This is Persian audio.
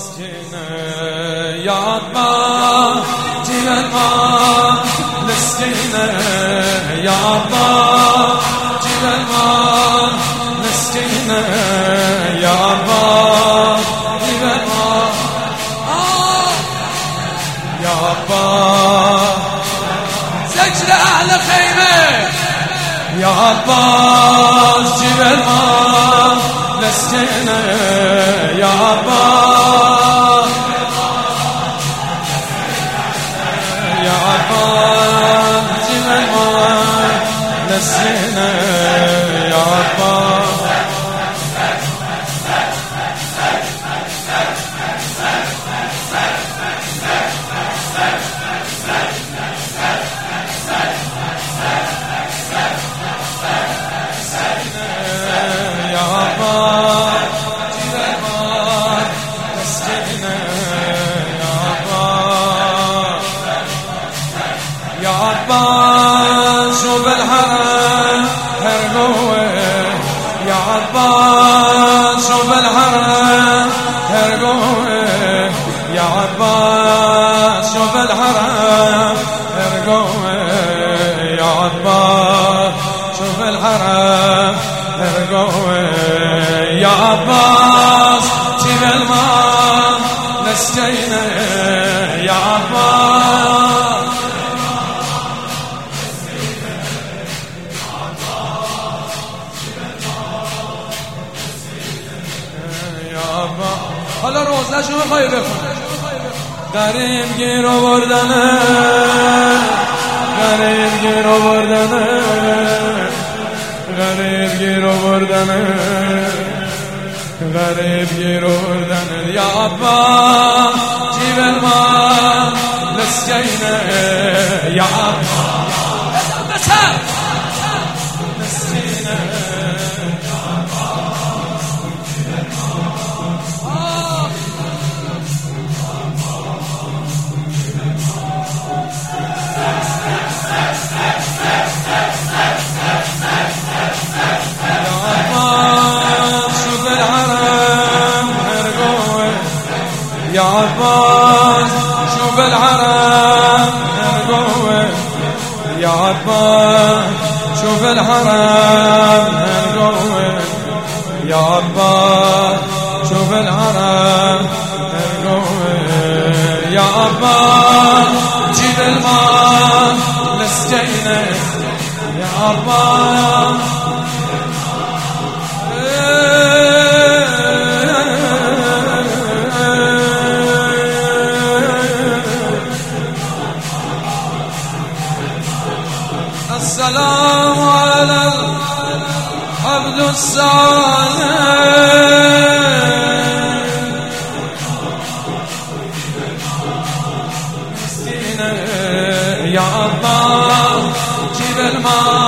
مسكينة يا عباس جيب الماء مسكينة يا عباس جيب الماء مسكينة يا عباس جيب الماء يا عباس سجل أهل خيمة يا عباس جيب الماء مسكينة يا عباس يا عباس جيب الماء مسكينة يا عباس يا عباس شوف الحرم هرقوه يا عباس شوف الحرم هرقوه يا عباس شوف الحرم هرقوه يا عباس شوف الحرم هرقوه يا عباس جيب الماء مسكينة يا عباس حالا روزه شو میخوایی بخون غریب گیر آوردنه غریب گیر آوردنه غریب گیر آوردنه غریب گیر آوردنه یا عباس جیب الماء مسکینه یا عباس مسکینه يا عباس شوف الحرم هرقوه يا عباس شوف الحرم هرقوه يا عباس شوف الحرم هرقوه يا عباس جيب الماء مسكينة يا عباس السلام على العبد الصالح مسكينة يا عباس جيب الماء